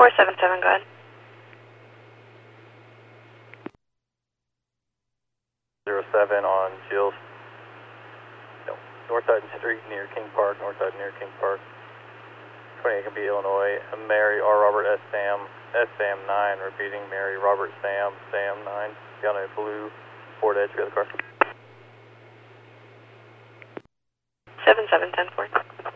477, go ahead. 07 on Jill. No, Northside Street near King Park, Northside near King Park. 28 can be Illinois. Mary R. Robert S. Sam 9, repeating Mary Robert Sam 9. Down a blue Ford Edge, go to the car. 7710 Ford.